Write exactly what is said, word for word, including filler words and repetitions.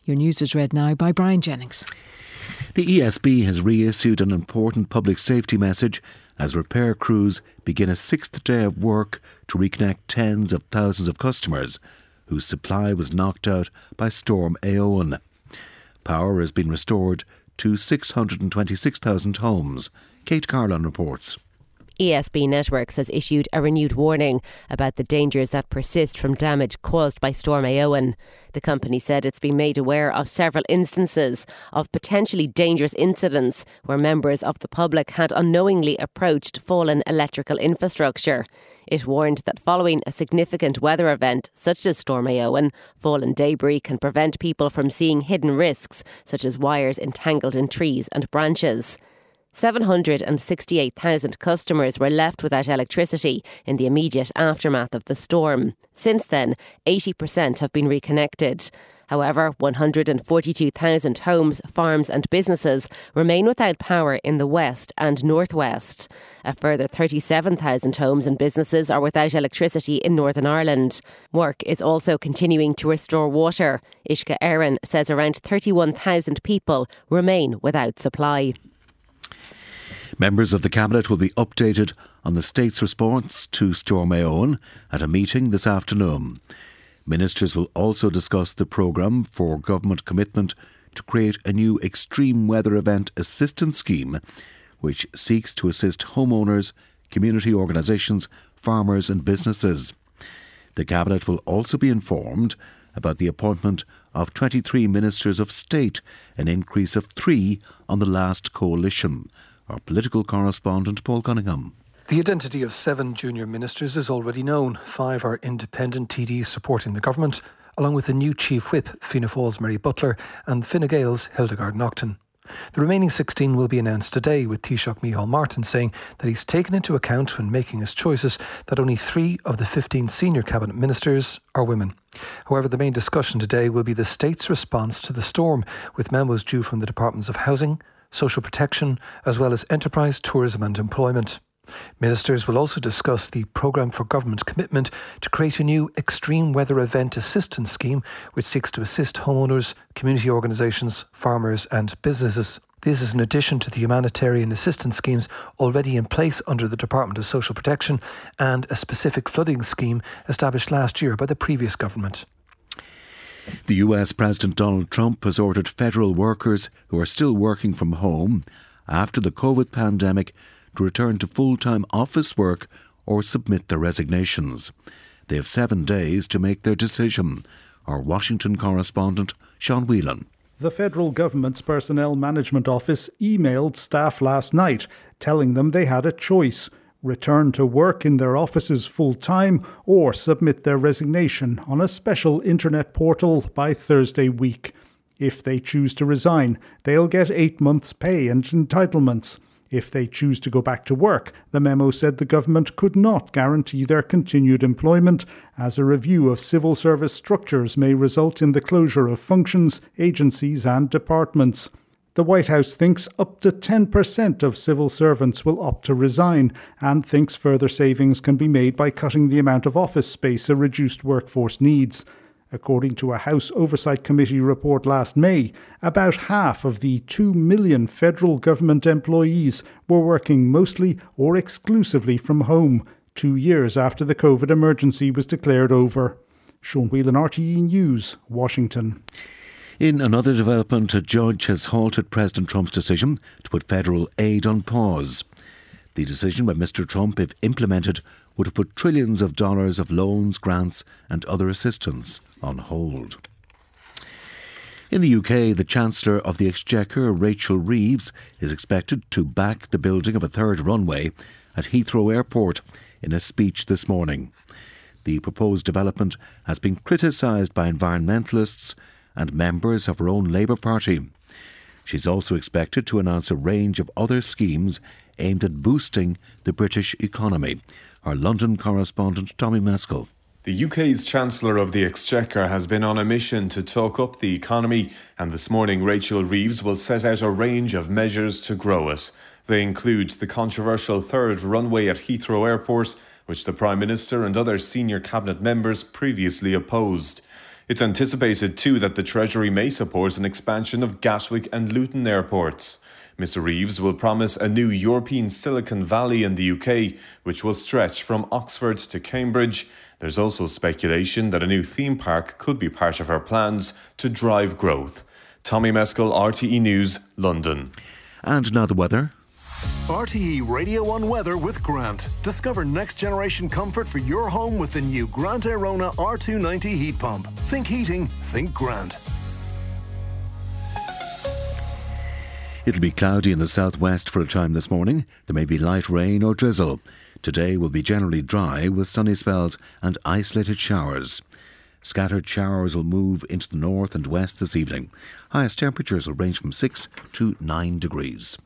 Your news is read now by Brian Jennings. The E S B has reissued an important public safety message as repair crews begin a sixth day of work to reconnect tens of thousands of customers whose supply was knocked out by Storm Éowyn. Power has been restored to six hundred twenty-six thousand homes. Kate Carlon reports. E S B Networks has issued a renewed warning about the dangers that persist from damage caused by Storm Éowyn. The company said it's been made aware of several instances of potentially dangerous incidents where members of the public had unknowingly approached fallen electrical infrastructure. It warned that following a significant weather event such as Storm Éowyn, fallen debris can prevent people from seeing hidden risks such as wires entangled in trees and branches. seven hundred sixty-eight thousand customers were left without electricity in the immediate aftermath of the storm. Since then, eighty percent have been reconnected. However, one hundred forty-two thousand homes, farms and businesses remain without power in the west and northwest. A further thirty-seven thousand homes and businesses are without electricity in Northern Ireland. Work is also continuing to restore water. Ishka Erin says around thirty-one thousand people remain without supply. Members of the Cabinet will be updated on the state's response to Storm Éowyn at a meeting this afternoon. Ministers will also discuss the programme for government commitment to create a new extreme weather event assistance scheme which seeks to assist homeowners, community organisations, farmers and businesses. The Cabinet will also be informed about the appointment of twenty-three Ministers of State, an increase of three on the last coalition. Our political correspondent Paul Cunningham. The identity of seven junior ministers is already known. Five are independent T Ds supporting the government, along with the new Chief Whip, Fianna Fáil's Mary Butler, and Fine Gael's Hildegard Naughton. The remaining sixteen will be announced today, with Taoiseach Micheál Martin saying that he's taken into account when making his choices that only three of the fifteen senior cabinet ministers are women. However, the main discussion today will be the state's response to the storm, with memos due from the Departments of Housing, Social Protection, as well as Enterprise, Tourism and Employment. Ministers will also discuss the programme for government commitment to create a new extreme weather event assistance scheme which seeks to assist homeowners, community organisations, farmers and businesses. This is in addition to the humanitarian assistance schemes already in place under the Department of Social Protection and a specific flooding scheme established last year by the previous government. The U S President Donald Trump has ordered federal workers who are still working from home after the COVID pandemic to return to full-time office work or submit their resignations. They have seven days to make their decision. Our Washington correspondent, Sean Whelan. The federal government's Personnel Management Office emailed staff last night, telling them they had a choice: return to work in their offices full-time or submit their resignation on a special internet portal by Thursday week. If they choose to resign, they'll get eight months' pay and entitlements. If they choose to go back to work, the memo said the government could not guarantee their continued employment, as a review of civil service structures may result in the closure of functions, agencies and departments. The White House thinks up to ten percent of civil servants will opt to resign, and thinks further savings can be made by cutting the amount of office space a reduced workforce needs. According to a House Oversight Committee report last May, about half of the two million federal government employees were working mostly or exclusively from home, two years after the COVID emergency was declared over. Sean Whelan, R T E News, Washington. In another development, a judge has halted President Trump's decision to put federal aid on pause. The decision by Mister Trump, if implemented, would have put trillions of dollars of loans, grants and other assistance on hold. In the U K, the Chancellor of the Exchequer, Rachel Reeves, is expected to back the building of a third runway at Heathrow Airport in a speech this morning. The proposed development has been criticised by environmentalists and members of her own Labour Party. She's also expected to announce a range of other schemes aimed at boosting the British economy. Our London correspondent Tommy Maskell. The U K's Chancellor of the Exchequer has been on a mission to talk up the economy, and this morning Rachel Reeves will set out a range of measures to grow it. They include the controversial third runway at Heathrow Airport, which the Prime Minister and other senior cabinet members previously opposed. It's anticipated too that the Treasury may support an expansion of Gatwick and Luton airports. Mr Reeves will promise a new European Silicon Valley in the U K, which will stretch from Oxford to Cambridge. There's also speculation that a new theme park could be part of her plans to drive growth. Tommy Meskel, R T E News, London. And now the weather. R T E Radio one Weather with Grant. Discover next generation comfort for your home with the new Grant Airona R two ninety heat pump. Think heating, think Grant. It'll be cloudy in the southwest for a time this morning. There may be light rain or drizzle. Today will be generally dry with sunny spells and isolated showers. Scattered showers will move into the north and west this evening. Highest temperatures will range from six to nine degrees.